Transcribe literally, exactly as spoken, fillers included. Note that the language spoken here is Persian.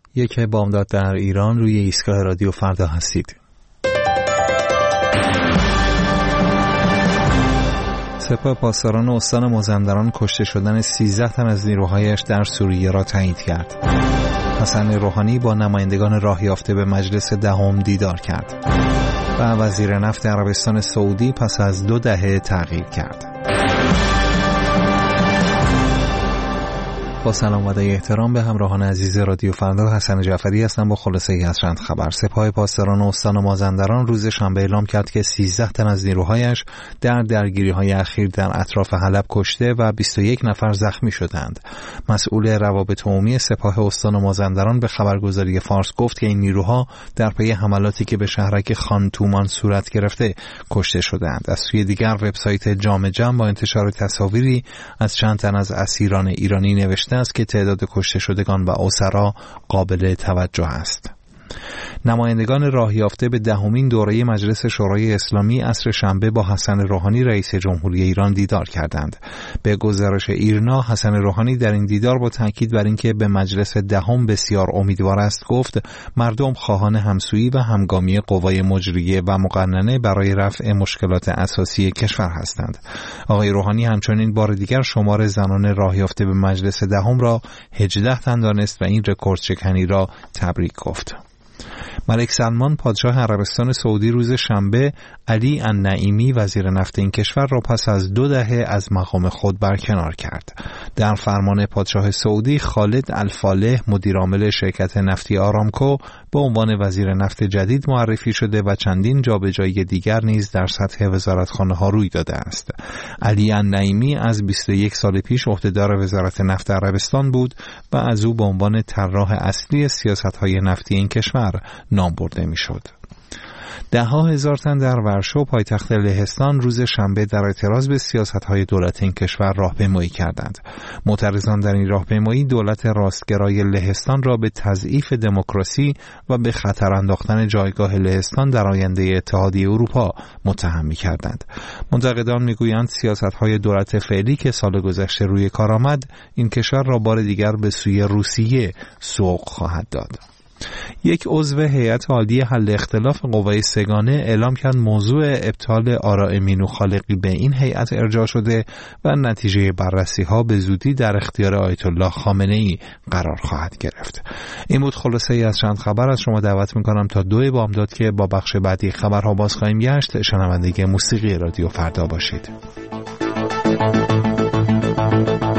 یک بامداد در ایران روی ایستگاه رادیو فردا هستید. سپاه پاسداران استان مازندران کشته شدن سیزده تن از نیروهایش در سوریه را تایید کرد. حسن روحانی با نمایندگان راه یافته به مجلس دهم دیدار کرد و وزیر نفت عربستان سعودی پس از دو دهه تغییر کرد. با سلام و احترام به همراهان عزیز رادیو فردا، حسن جعفری هستم با خلاصه ای از چند خبر. سپاه پاسداران استان مازندران روز شنبه اعلام کرد که سیزده تن از نیروهایش در درگیری‌های اخیر در اطراف حلب کشته و بیست و یک نفر زخمی شدند. مسئول روابط عمومی سپاه استان مازندران به خبرگزاری فارس گفت که این نیروها در پی حملاتی که به شهرک خان تومان صورت گرفته کشته شدند. از سوی دیگر وبسایت جامع جم با انتشار تصاویری از چند تن از اسیران ایرانی نوشته است که تعداد کشته شدگان و اسرا قابل توجه است. نمایندگان راه یافته به دهمین دوره مجلس شورای اسلامی عصر شنبه با حسن روحانی رئیس جمهوری ایران دیدار کردند. به گزارش ایرنا، حسن روحانی در این دیدار با تاکید بر اینکه به مجلس دهم بسیار امیدوار است گفت مردم خواهان همسویی و همگامی قوای مجریه و مقننه برای رفع مشکلات اساسی کشور هستند. آقای روحانی همچنین بار دیگر شمار زنان راه یافته به مجلس دهم را هجده تن دانست و این رکورد شکنی را تبریک گفت. ملک سلمان پادشاه عربستان سعودی روز شنبه علی النعیمی وزیر نفت این کشور را پس از دو دهه از مقام خود برکنار کرد. در فرمان پادشاه سعودی خالد الفالح مدیرعامل شرکت نفتی آرامکو به عنوان وزیر نفت جدید معرفی شده و چندین جابجایی دیگر نیز در سطح وزارتخانه ها روی داده است. علی النعیمی از بیست و یک سال پیش عهدهدار وزارت نفت عربستان بود و از او به عنوان طراح اصلی سیاست‌های نفتی این کشور نام برده می‌شد. ده ها هزار تن در ورشو پایتخت لهستان روز شنبه در اعتراض به سیاست‌های دولت این کشور راهپیمایی کردند. معترضان در این راهپیمایی دولت راستگرای لهستان را به تضعیف دموکراسی و به خطر انداختن جایگاه لهستان در آینده اتحادیه اروپا متهم می‌کردند. منتقدان می‌گویند سیاست‌های دولت فعلی که سال گذشته روی کار آمد این کشور را بار دیگر به سوی روسیه سوق خواهد داد. یک عضو هیئت عالی حل اختلاف قوای سگانه اعلام کرد موضوع ابطال آراء مینو خالقی به این هیئت ارجاع شده و نتیجه بررسی‌ها به زودی در اختیار آیت الله خامنه‌ای قرار خواهد گرفت. این بود خلاصه ای از چند خبر. از شما دعوت می‌کنم تا دو بامداد که با بخش بعدی خبرها باز خواهیم گشت شنونده موسیقی رادیو فردا باشید.